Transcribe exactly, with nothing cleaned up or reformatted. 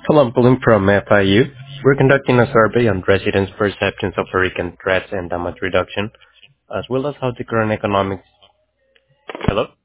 Hello, I'm calling from F I U. We're conducting a survey on residents' perceptions of hurricane threats and damage reduction, as well as how the current economic... Hello?